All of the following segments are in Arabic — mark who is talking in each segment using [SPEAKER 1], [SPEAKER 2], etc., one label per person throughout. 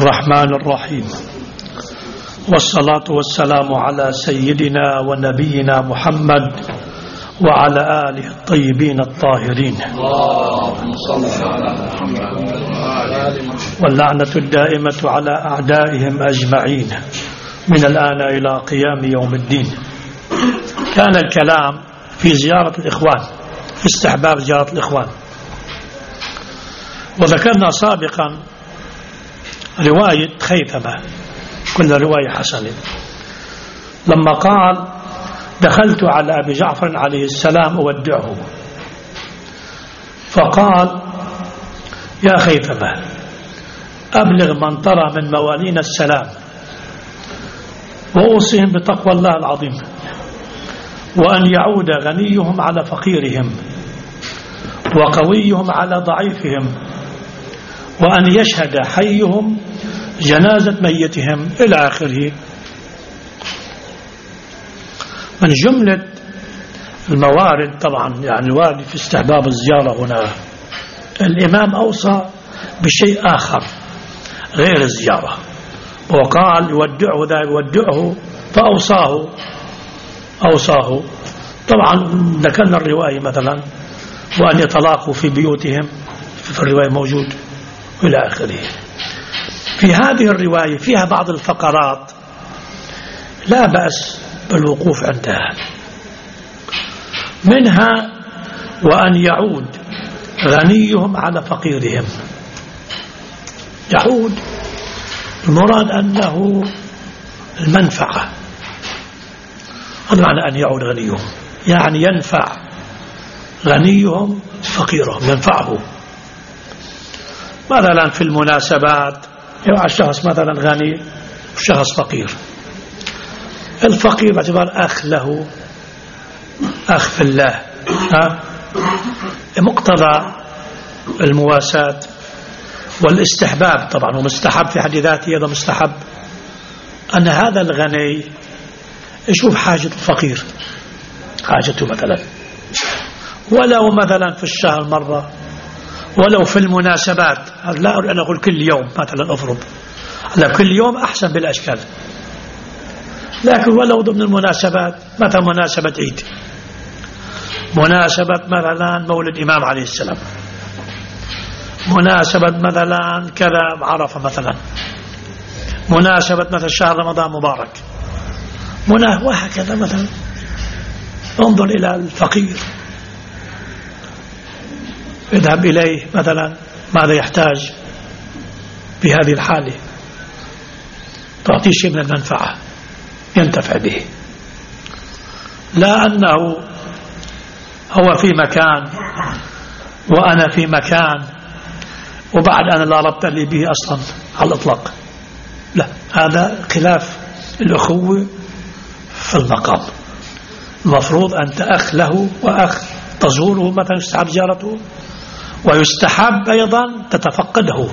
[SPEAKER 1] الرحمن الرحيم، والصلاة والسلام على سيدنا ونبينا محمد وعلى آله الطيبين الطاهرين، واللعنة الدائمة على أعدائهم أجمعين من الآن إلى قيام يوم الدين. كان الكلام في زيارة الإخوان، في استحباب زيارة الإخوان، وذكرنا سابقا رواية خيثمة، كل رواية حسنة، لما قال: دخلت على أبي جعفر عليه السلام أودعه، فقال: يا خيثمة، أبلغ من ترى من موالين السلام، وأوصيهم بتقوى الله العظيم، وأن يعود غنيهم على فقيرهم، وقويهم على ضعيفهم، وأن يشهد حيهم جنازة ميتهم، إلى آخره. من جملة الموارد طبعا يعني الوارد في استحباب الزيارة هنا، الإمام أوصى بشيء آخر غير الزيارة، وقال: يودعه ذا يودعه، فأوصاه طبعا ذكرنا الرواية مثلا، وأن يتلاقوا في بيوتهم، في الرواية موجود، إلى آخره. في هذه الرواية فيها بعض الفقرات لا بأس بالوقوف عندها، منها: وأن يعود غنيهم على فقيرهم. يعود المراد أنه المنفعة، هذا معنى أن يعود غنيهم، يعني ينفع غنيهم فقيرهم، ينفعه. مثلا في المناسبات يبقى الشخص مثلا غني وشخص فقير، الفقير باعتبار أخ له، أخ في الله، مقتضى المواساة والاستحباب طبعا، ومستحب في حد ذاته، أيضا مستحب أن هذا الغني يشوف حاجة الفقير، حاجته مثلا، ولو مثلا في الشهر مرة، ولو في المناسبات. لا أريد أن أقول كل يوم مثلا أضرب، لا، كل يوم أحسن بالأشكال، لكن ولو ضمن المناسبات، مثلا مناسبة عيد، مناسبة مثلا مولد الإمام عليه السلام، مناسبة مثلا كذا عرفة مثلا، مناسبة مثلا شهر رمضان مبارك، وهكذا مثلا. انظر إلى الفقير، اذهب إليه مثلا، ماذا يحتاج في هذه الحالة، تعطيه شيء من المنفعة ينتفع به، لا أنه هو في مكان وأنا في مكان وبعد أنا لا ربط لي به أصلا على الإطلاق، لا، هذا خلاف الأخوة في المقام. المفروض أنت أخ له وأخ تزوره مثلا، يستحب زيارته، ويستحب أيضا تتفقده،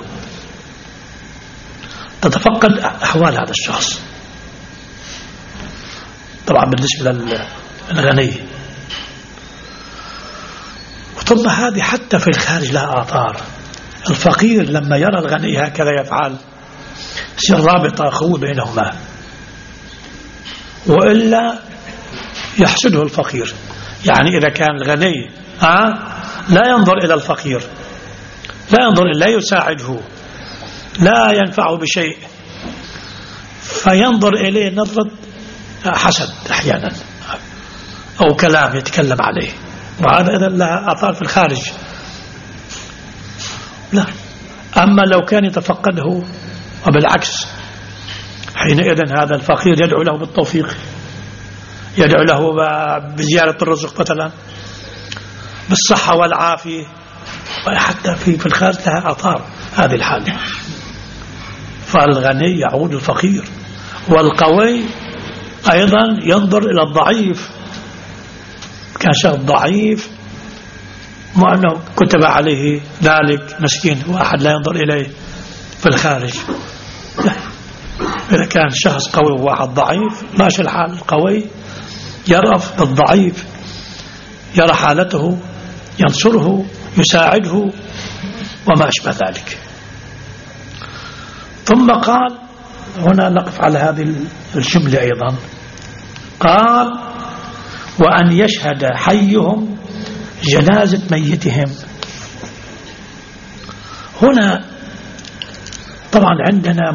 [SPEAKER 1] تتفقد أحوال هذا الشخص، طبعا بالنسبة للغني. ثم هذه حتى في الخارج لها آثار. الفقير لما يرى الغني هكذا يفعل، يصير رابطة أخوة بينهما، وإلا يحسده الفقير. يعني إذا كان الغني لا ينظر إلى الفقير، لا ينظر إلا يساعده، لا ينفعه بشيء، فينظر إليه نظرة حسد أحيانا، أو كلام يتكلم عليه، وهذا إذن لها آثار في الخارج. لا، أما لو كان يتفقده وبالعكس، حينئذ هذا الفقير يدعو له بالتوفيق، يدعو له بزيادة الرزق مثلا، بالصحة والعافية، وحتى في الخارج لها آثار هذه الحالة. فالغني يعود الفقير، والقوي أيضا ينظر إلى الضعيف. كان شخص ضعيف مع أنه كتب عليه ذلك مسكين، واحد لا ينظر إليه في الخارج، لا. إذا كان شخص قوي وواحد ضعيف ماشي الحال، القوي يرأف بالضعيف، يرى حالته، ينصره، يساعده، وما أشبه ذلك. ثم قال، هنا نقف على هذه الجملة أيضا، قال وأن يشهد حيهم جنازة ميتهم. هنا طبعا عندنا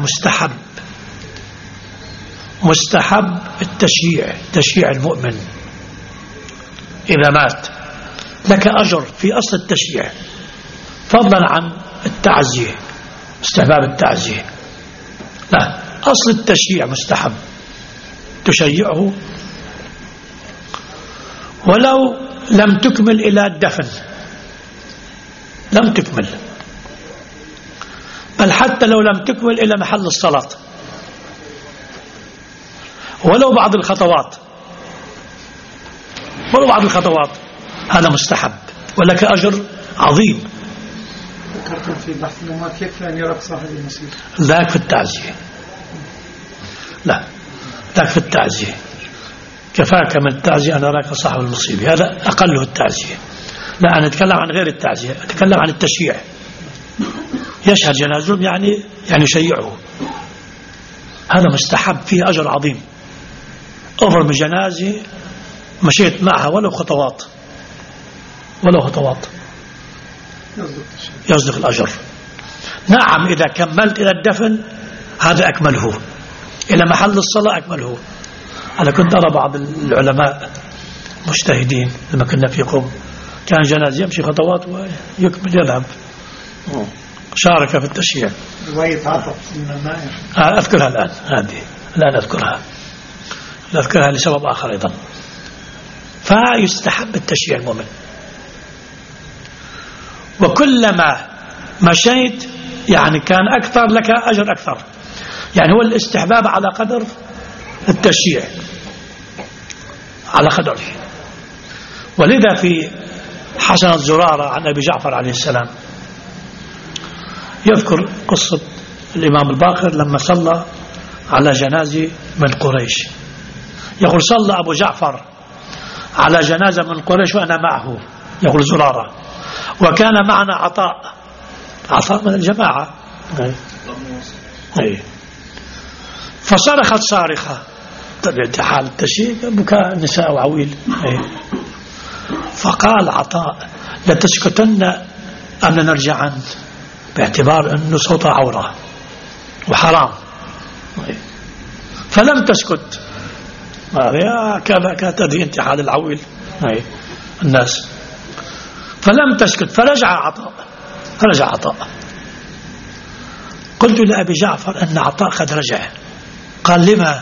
[SPEAKER 1] مستحب التشييع، تشييع المؤمن إذا مات، لك أجر في أصل التشييع، فضلا عن التعزية، استحباب التعزية. لا، أصل التشييع مستحب تشيعه ولو لم تكمل إلى الدفن، لم تكمل، بل حتى لو لم تكمل إلى محل الصلاة، ولو بعض الخطوات، هذا مستحب ولك أجر عظيم.
[SPEAKER 2] ذكرتم في بحث ما كيف أن يراك صاحب المصير،
[SPEAKER 1] ذاك في التعزية، لا ذاك في التعزية، كفاك من التعزية أن أراك صاحب المصيبة، هذا أقله التعزية. لا، أنا أتكلم عن غير التعزية، أتكلم عن التشييع، يشهد جنازهم يعني يشيعه، هذا مستحب فيه أجر عظيم. أمر من جنازة مشيت معها ولو خطوات يصدق الأجر. نعم، إذا كملت إلى الدفن هذا أكمله، إلى محل الصلاة أكمله. أنا كنت أرى بعض العلماء مجتهدين لما كنا في قوم، كان جنازة يمشي خطوات ويكمل يذهب، شارك في التشييع.
[SPEAKER 2] رواية عطف من الماء
[SPEAKER 1] أذكرها الآن، هذه الآن أذكرها لسبب آخر أيضا. فيستحب التشييع المؤمن، وكلما مشيت يعني كان أكثر لك أجر أكثر، يعني هو الاستحباب على قدر التشييع، على قدره. ولذا في حسنة زرارة عن أبي جعفر عليه السلام يذكر قصة الإمام الباقر لما صلى على جنازة من قريش، يقول صلى أبو جعفر على جنازة من قريش وأنا معه، يقول زرارة، وكان معنا عطاء من الجماعة، فصرخت صارخة، طبعا حال التشييع بكاء النساء وعويل، فقال عطاء لتسكتن أم لنرجعن، باعتبار أنه صوت عورة وحرام، فلم تسكت. كذا تدري أنت حال العويل الناس، فلم تسكت، فرجع عطاء. قلت لأبي جعفر أن عطاء قد رجع، قال لما؟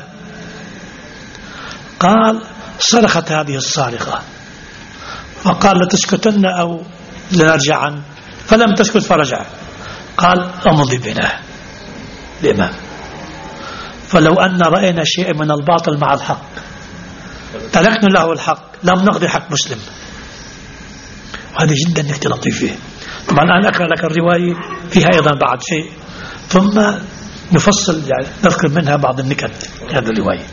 [SPEAKER 1] قال صرخت هذه الصارخة، فقال لتسكتن أو لنرجعن، فلم تسكت فرجع، قال أمضي بنا. لما؟ فلو أن رأينا شيء من الباطل مع الحق تركنا له الحق، لم نقضي حق مسلم. وهذه جدا نكتة لطيفة. طبعا الآن أقرأ لك الرواية فيها أيضا بعض شيء، ثم نفصل يعني نذكر منها بعض النكت في هذه الرواية.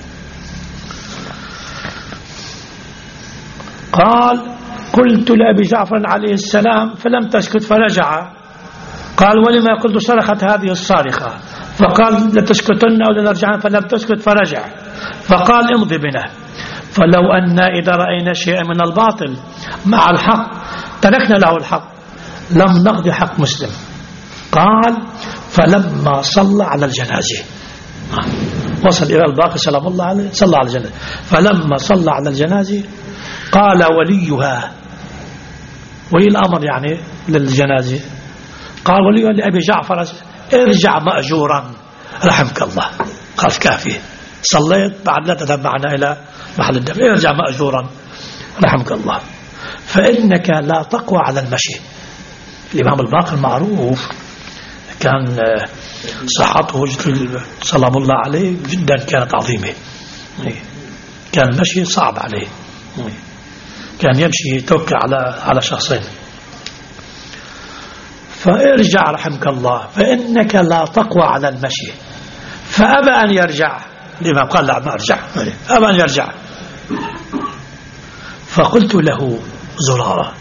[SPEAKER 1] قال قلت لأبي جعفر عليه السلام فلم تسكت فرجع، قال ولما قلت صرخت هذه الصارخة، فقال لتسكتن أو لنرجعن، فلم تسكت فرجع، فقال امضي بنا. فلو أن إذا رأينا شيئا من الباطل مع الحق تركنا له الحق، لم نقضي حق مسلم. قال فلما صلى على الجنازة، وصل إلى الباقي سلام الله عليه، صلى على الجنازة، فلما صلى على الجنازة قال وليها، ولي الأمر يعني للجنازة، قال وليها لأبي جعفر ارجع مأجورا رحمك الله. قال كافي، صليت بعد لا تذهب معنا إلى محل الدفن، ارجع مأجورا رحمك الله، فإنك لا تقوى على المشي. الإمام الباقر معروف كان صحته سلام الله عليه جدا كانت عظيمة، كان المشي صعب عليه، كان يمشي يتوكل على شخصين. فارجع رحمك الله فإنك لا تقوى على المشي، فأبى أن يرجع. الإمام قال لا ما أرجع، أبى أن يرجع. فقلت له زرارة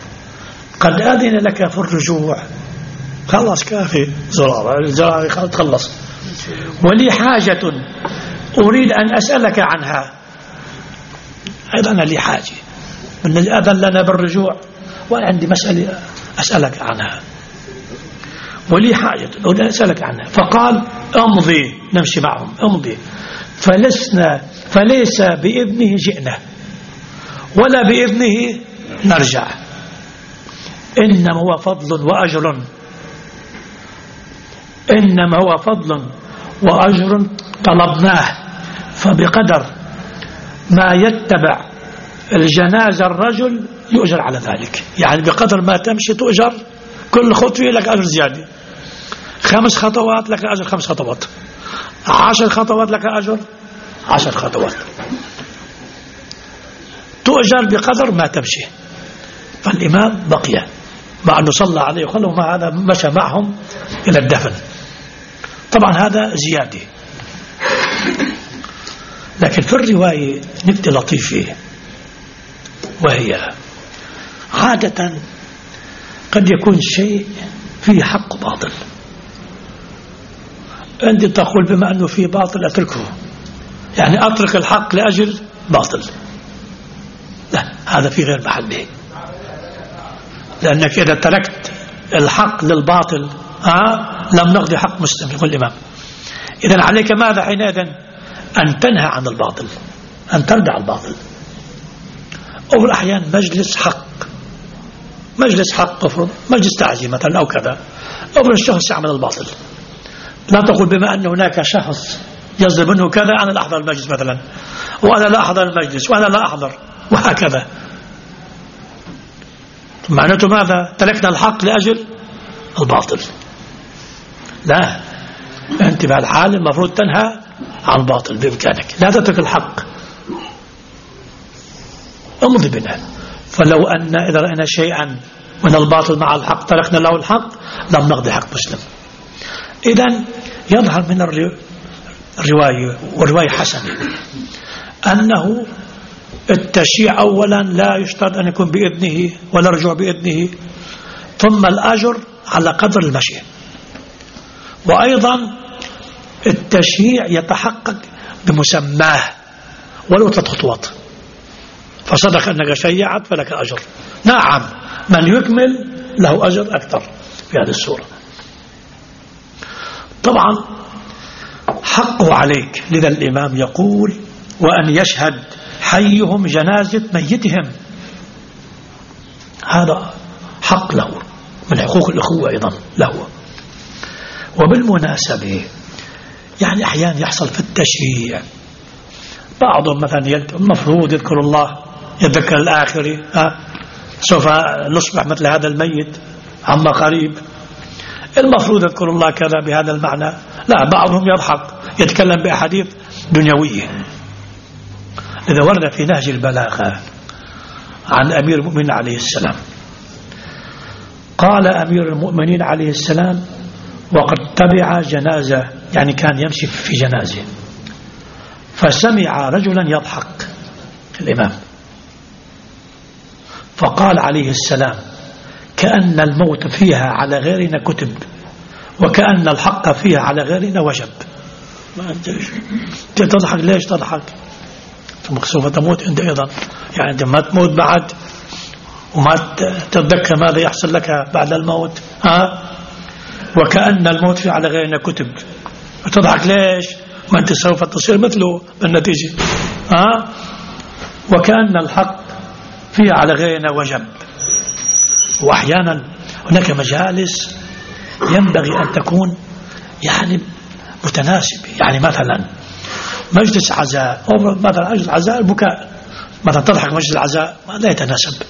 [SPEAKER 1] قد أذن لك في الرجوع، خلص كافي زرارة خلص ولي حاجة أريد أن أسألك عنها. أيضا أنا لي حاجة من الأذن لنا بالرجوع وأنا عندي مسألة أسألك عنها، ولي حاجة أريد أن أسألك عنها. فقال امضي، نمشي معهم، امضي، فليس بابنه جئنا ولا بابنه نرجع، إنما هو فضل وأجر، إنما هو فضل وأجر طلبناه، فبقدر ما يتبع الجنازة الرجل يؤجر على ذلك. يعني بقدر ما تمشي تؤجر، كل خطوة لك أجر زيادة، 5 خطوات لك أجر 5 خطوات، 10 خطوات لك أجر 10 خطوات، تؤجر بقدر ما تمشي. فالإمام بقي مع أنه صلى عليه وخلوا مع هذا، مشى معهم إلى الدفن. طبعا هذا زيادة، لكن في الرواية نكتة لطيفة، وهي عادة قد يكون شيء فيه حق باطل، أنت تقول بما أنه فيه باطل أتركه، يعني أترك الحق لأجل باطل، لا، هذا في غير محله، لأنك إذا تركت الحق للباطل لم نقضي حق مسلم، يقول الإمام. إذن عليك ماذا حينئذ؟ أن تنهى عن الباطل، أن تردع الباطل. أو الأحيان مجلس حق، مجلس حق، مجلس تعزية مثلا أو كذا، أو الشخص يعمل الباطل، لا تقول بما أن هناك شخص يصدر منه كذا أنا لا أحضر المجلس مثلا، وأنا لا أحضر المجلس، وأنا لا أحضر، وهكذا. معناته ماذا؟ تركنا الحق لأجل الباطل. لا، أنت بهالحال المفروض تنهى عن الباطل بإمكانك، لا تترك الحق، امضي بنا. فلو أن إذا رأينا شيئا من الباطل مع الحق تركنا له الحق لم نقضي حق مسلم. إذن يظهر من الرواية، والرواية حسنة، أنه التشييع أولا لا يشترط أن يكون بإذنه ولا رجوع بإذنه، ثم الأجر على قدر المشي، وأيضا التشييع يتحقق بمسماه ولو 3 خطوات، فصدق أنك شيعت فلك أجر. نعم، من يكمل له أجر أكثر في هذه السورة. طبعا حقه عليك، لذا الإمام يقول وأن يشهد حيهم جنازة ميتهم، هذا حق له من حقوق الأخوة أيضا له. وبالمناسبة يعني أحيانا يحصل في التشييع بعضهم مثلا المفروض يذكر الله، يتذكر الآخرة، سوف نصبح مثل هذا الميت عما قريب، المفروض يذكر الله كذا بهذا المعنى، لا، بعضهم يضحك يتكلم بأحاديث دنيوية. إذا ورد في نهج البلاغة عن أمير المؤمنين عليه السلام، قال أمير المؤمنين عليه السلام وقد تبع جنازة، يعني كان يمشي في جنازة، فسمع رجلا يضحك الإمام، فقال عليه السلام كأن الموت فيها على غيرنا كتب، وكأن الحق فيها على غيرنا وجب. ما أنت تضحك، ليش تضحك؟ سوف تموت أنت أيضا، يعني أنت ما تموت بعد وما تتذكر ماذا يحصل لك بعد الموت. وكأن الموت فيه على غيرنا كتب، تضحك ليش؟ ما أنت سوف تصير مثله بالنتيجة. وكأن الحق فيه على غيرنا وجب. وأحيانا هناك مجالس ينبغي أن تكون يعني متناسبة، يعني مثلا مجلس عزاء، أو مثلا مجلس عزاء البكاء، مثلا تضحك مجلس العزاء لا يتناسب.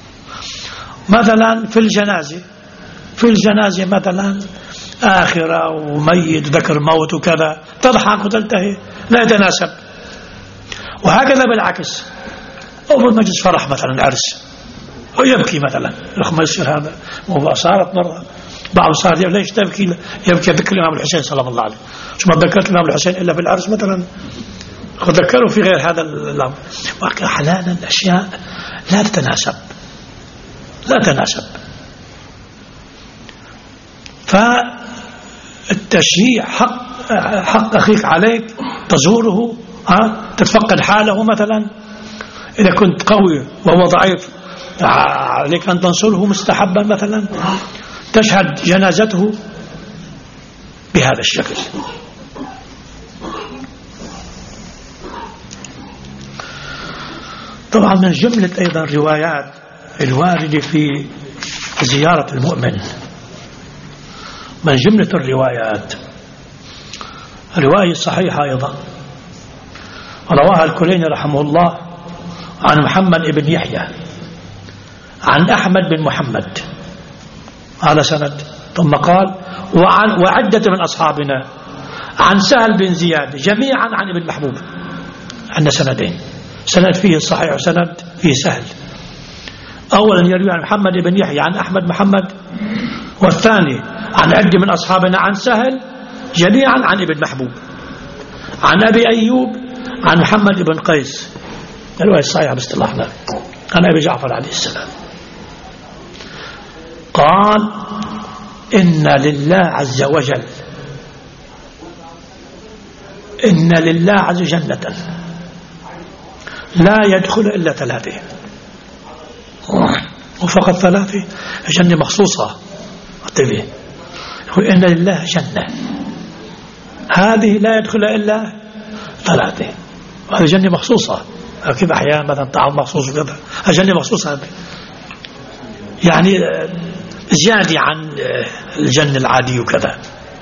[SPEAKER 1] مثلا في الجنازة مثلا آخرة وميت ذكر موت وكذا، تضحك وتلتهي، لا يتناسب. وهكذا بالعكس، أو مجلس فرح مثلا العرس ويبكي مثلا، رغم يصير هذا. وصارت مرة بعض صار ليش تبكي؟ يبكي ذكر الإمام الحسين صلى الله عليه وسلم، شو ما ذكرت الإمام الحسين إلا في العرس مثلا، وذكروا في غير هذا الأمر. أحيانا أشياء لا تتناسب، لا تناسب. فالتشييع حق حق أخيك عليك تزوره، تتفقد حاله مثلا. إذا كنت قوي وهو ضعيف عليك أن تنصره مستحبا مثلا، تشهد جنازته بهذا الشكل. طبعا من جملة أيضا روايات الواردة في زيارة المؤمن، من جملة الروايات رواية صحيحة أيضا رواها الكليني رحمه الله عن محمد بن يحيى عن أحمد بن محمد، هذا سند. ثم قال وعدة من أصحابنا عن سهل بن زياد جميعا عن ابن محبوب. عندنا سندين، سند فيه الصحيح وسند فيه سهل. أولا يروي عن محمد بن يحيى عن أحمد محمد، والثاني عن عدة من أصحابنا عن سهل جميعا عن ابن محبوب عن أبي أيوب عن محمد بن قيس، الرواية الصحيحة باصطلاحنا، عن أبي جعفر عليه السلام قال إن لله عز وجل جنة لا يدخل إلا 3، وفقط 3 جنة مخصوصة. انتبه، يقول إن لله جنة هذه لا يدخل إلا 3، وهذه جنة مخصوصة. كيف أحيانا مثلا طعام مخصوص وكذا، جنة مخصوصة هذه يعني زيادة عن الجنة العادي وكذا.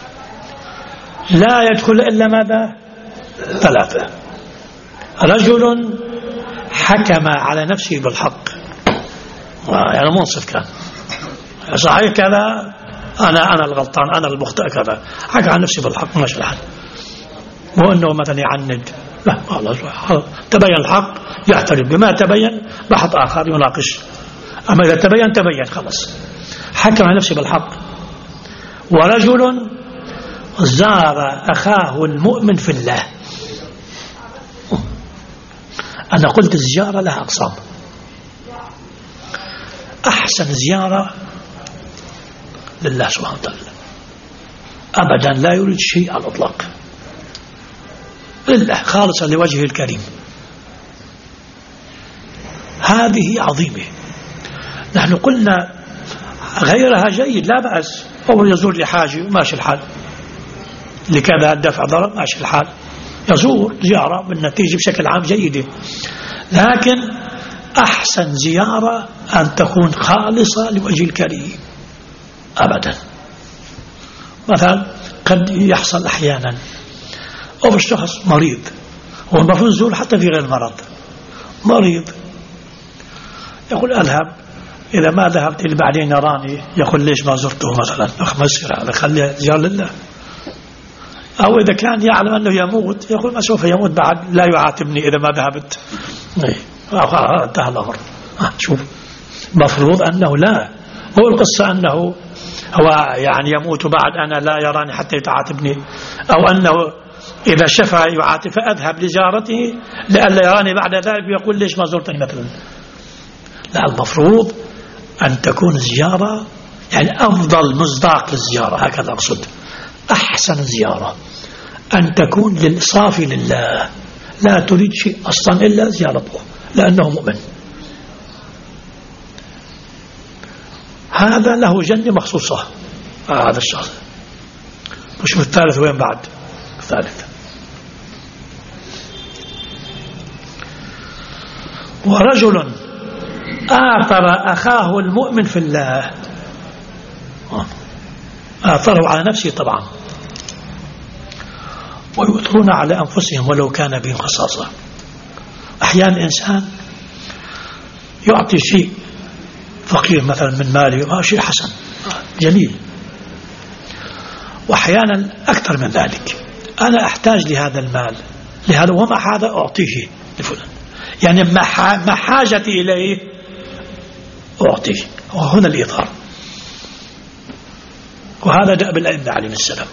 [SPEAKER 1] لا يدخل إلا ماذا؟ 3. رجل حكم على نفسه بالحق، يعني منصف كان، صحيح كذا، أنا الغلطان، أنا المخطئ كذا، حكى عن نفسه بالحق ماشي الحال، مو أنه مثلا يعند، لا خلاص تبين الحق يحترم، بما تبين بحث آخر يناقش، أما إذا تبين خلاص، حكم على نفسه بالحق. ورجل زار أخاه المؤمن في الله. أنا قلت الزيارة لها أقسام، أحسن زيارة لله سبحانه وتعالى أبدا لا يريد شيء على الإطلاق، لله خالصا لوجهه الكريم، هذه عظيمة. نحن قلنا غيرها جيد لا بأس، أو يزور لحاجة ماشي الحال، لكذا الدفع ضرر ماشي الحال، يزور زيارة بالنتيجة بشكل عام جيدة، لكن أحسن زيارة أن تكون خالصة لوجه الكريم أبدا. مثلا قد يحصل أحيانا أو الشخص مريض، والمفروض يزور حتى في غير المرض، مريض يقول أذهب، إذا ما ذهبت اللي بعدين يراني يقول ليش ما زرته مثلا، ما يصير هذا، خليه زيارة لله. أو إذا كان يعلم أنه يموت يقول ما سوف يموت بعد، لا يعاتبني إذا ما ذهبت، انتهى الأمر. شوف، مفروض أنه لا، هو القصة أنه هو يعني يموت بعد أنا لا يراني حتى يتعاتبني، أو أنه إذا شفى يعاتب فأذهب لزيارته لألا يراني بعد ذلك ويقول ليش ما زرتني مثلا. لا، المفروض أن تكون زيارة يعني أفضل مصداق للزيارة، هكذا أقصد. أحسن زيارة أن تكون للصافي لله، لا تريد شيء أصلا إلا زيارته لأنه مؤمن، هذا له جنة مخصوصة هذا الشخص. وشوف الثالث وين بعد الثالث، ورجل آثر أخاه المؤمن في الله، آثره على نفسه طبعا، ويؤثرون على أنفسهم ولو كان بهم خصاصة. أحيانا إنسان يعطي شيء فقير مثلا من ماله، شيء حسن جميل، وأحيانا أكثر من ذلك، أنا أحتاج لهذا المال لهذا، ومع هذا أعطيه لفلان، يعني ما حاجتي إليه أعطيه، وهنا الإيثار. وهذا دأب الأئمة عليهم السلام،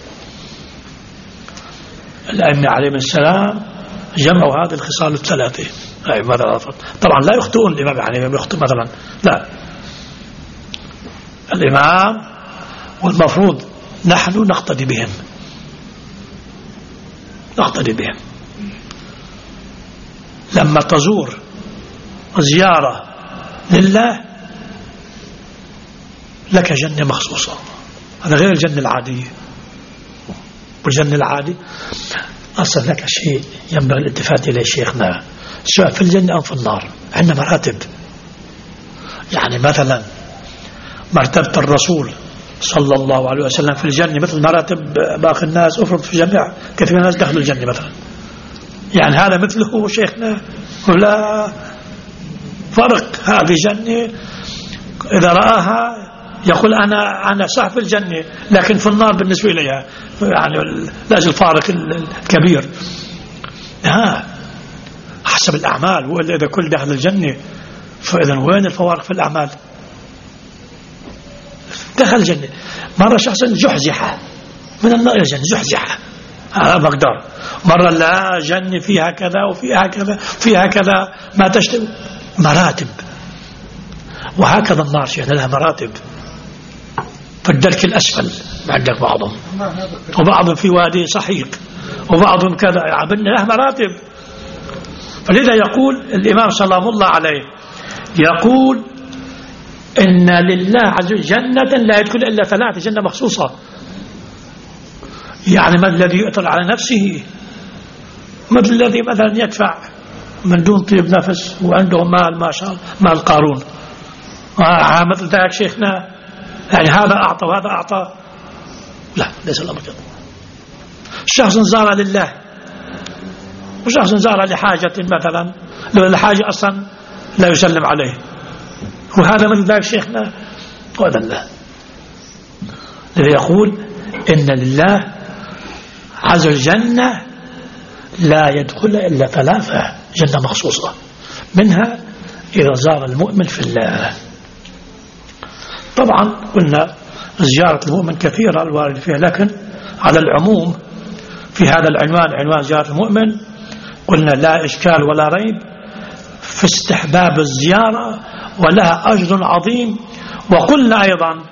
[SPEAKER 1] الأئمة عليهم السلام جمعوا هذه الخصال الثلاثة. طبعا لا يخطئون الإمام يعني يخطئ مثلا، لا، الإمام والمفروض نحن نقتدي بهم، نقتدي بهم. لما تزور زيارة لله لك جنة مخصوصة، هذا غير الجنة العادية. والجنة العادي أصل لك شيء ينبغي الالتفات إليه شيخنا، سواء في الجنة أو في النار. عندنا مراتب، يعني مثلا مرتبة الرسول صلى الله عليه وسلم في الجنة مثل مراتب باقي الناس. أفرض في جميع كثير من الناس دخلوا الجنة مثلا، يعني هذا مثله شيخنا ولا فرق؟ هذه جنة إذا رآها يقول أنا صاحب الجنة، لكن في النار بالنسبة إليها يعني لازم الفارق الكبير. حسب الأعمال، وإلا إذا كل دخل الجنة فإذا وين الفوارق في الأعمال؟ دخل الجنة مرة شخص جحزحة من النار إلى الجنة، جحزحة على مقدار، مرة لا جنة فيها كذا وفيها كذا فيها كذا ما تشتهي، مراتب. وهكذا النار شيخنا لها مراتب، في الدرك الأسفل عندك بعضهم، وبعضهم في وادي سحيق، وبعضهم كذا، عبدنا له مراتب. فلذا يقول الإمام سلام الله عليه يقول إن لله عز وجل جنة لا يدخل إلا 3 جنة مخصوصة. يعني ما الذي يؤثر على نفسه، مثل الذي مثلا يدفع من دون طيب نفس وعنده مال ما شاء الله، مال قارون، مثل ذاك شيخنا، يعني هذا أعطى وهذا أعطى. لا، ليس الأمر كذا. شخص زار لله وشخص زار لحاجة مثلا، لو الحاجة أصلا لا يسلم عليه، وهذا مثل ذاك شيخنا وهذا الله. الذي يقول إن لله عز الجنة لا يدخل إلا 3 جنة مخصوصة، منها إذا زار المؤمن في الله. طبعا قلنا زيارة المؤمن كثيرة الوارد فيها، لكن على العموم في هذا العنوان، عنوان زيارة المؤمن، قلنا لا إشكال ولا ريب في استحباب الزيارة ولها أجر عظيم. وقلنا أيضا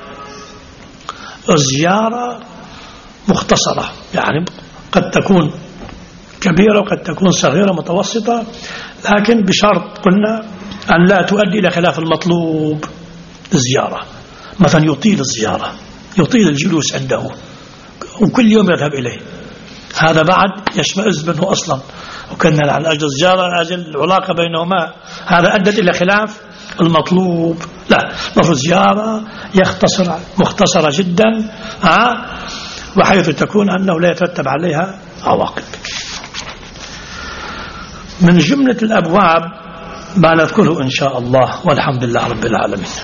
[SPEAKER 1] الزيارة مختصرة، يعني قد تكون كبيرة وقد تكون صغيرة متوسطة، لكن بشرط قلنا أن لا تؤدي إلى خلاف المطلوب الزيارة. مثلا يطيل الزيارة، يطيل الجلوس عنده وكل يوم يذهب إليه، هذا بعد يشمئز منه أصلا، وكنا على أجل الزيارة أجل العلاقة بينهما، هذا أدت إلى خلاف المطلوب. لا، مفروض زيارة يختصر مختصرة جدا، وحيث تكون أنه لا يترتب عليها عواقب. من جملة الأبواب ما نذكره إن شاء الله، والحمد لله رب العالمين.